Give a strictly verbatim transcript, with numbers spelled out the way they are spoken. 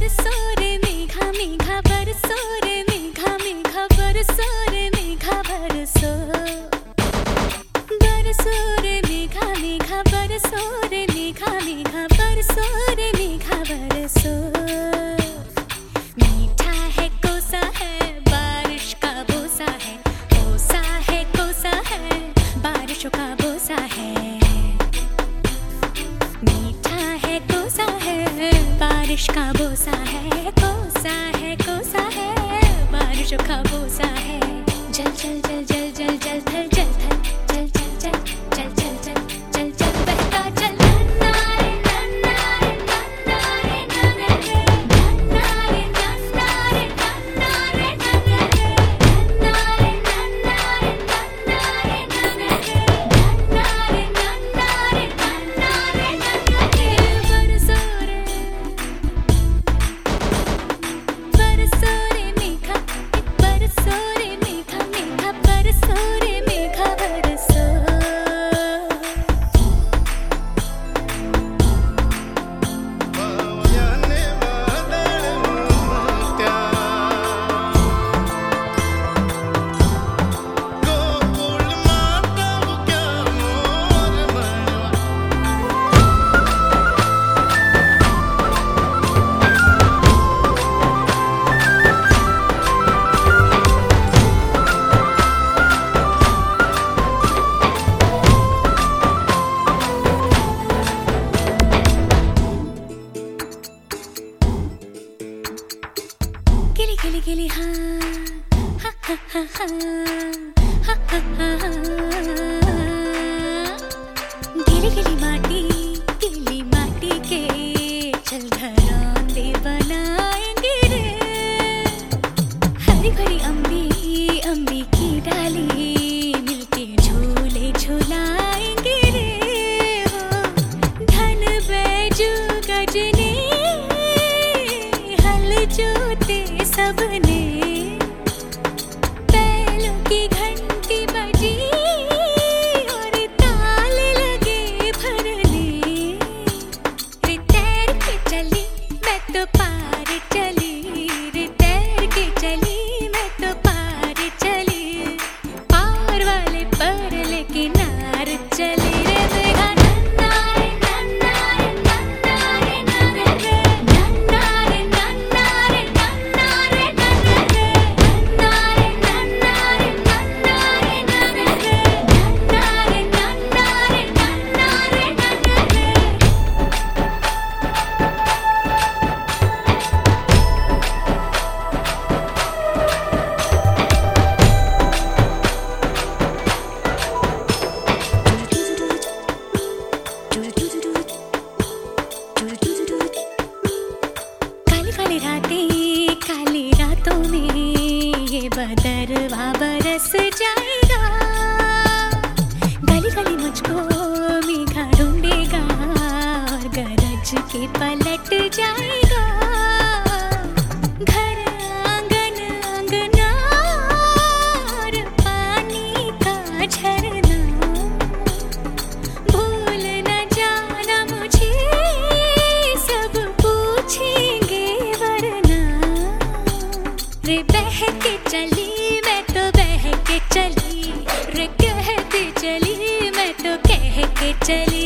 बरसो रे मेघा मेघा बरसो रे मेघा मेघा बरसो रे मेघा बरसो बरसो रे मेघा मेघा बरसो रे मेघा मेघा बरसो रे मेघा बरसो। मीठा है कोसा है बारिश का बोसा है, कोसा है कोसा है बारिशों का बोसा है। मीठा है कोसा है बारिश का बोसा है, कोसा है कोसा है बारिशों का बोसा है। जल जल जल जल जल जल थल जल थल जल जल जल जल जल जल जल जल बहता जल। नन्ना रे नन्ना रे नन्ना रे नन्ना रे नन्ना रे नन्ना रे नन्ना रे नन्ना रे नन्ना रे नन्ना रे नन्ना रे नन्ना रे नन्ना रे नन्ना रे नन्ना रे नन्ना रे। बरसो रे बरसो रे मेघा बरसो रे मेघा मेघा बरसो रे मेघा बरसो। गिली गिली गिली हाँ हा हा हा हा हा हा हा हा। गिली गिली माटी गिली माटी के चल घरौंदे बनाएंगे रे। हरी भरी अम्बी अम्बी की डाली मिलके झूले झुलाएंगे रे। हो धन बैजू गजने हल जोते सबने, बैलों की घंटी बजी और ताल लगे भरने। रे तैर के चली मैं तो पार चली, रे तैर के चली मैं तो पार चली, पार वाले पर लेके नार चली रे। मेघा नन्ना रे नन्ना रे नन्ना रे नन्ना रे नन्ना रे नन्ना रे नन्ना रे नन्ना रे नन्ना रे नन्ना रे नन्ना रे नन्ना रे नन्ना रे नन्ना रे नन्ना रे नन्ना रे। काली काली रातें काली रातों में ये बदरवा बरस जाएगा। गली गली मुझको मेघा ढूंढेगा और गरज के पलट जाएगा। घर आंगन अंगना और पानी का झरना, भूल न जाना मुझे सब पूछेंगे वरना। रे बह के चली मैं तो बह के चली, रे कहते चली मैं तो कह के चली।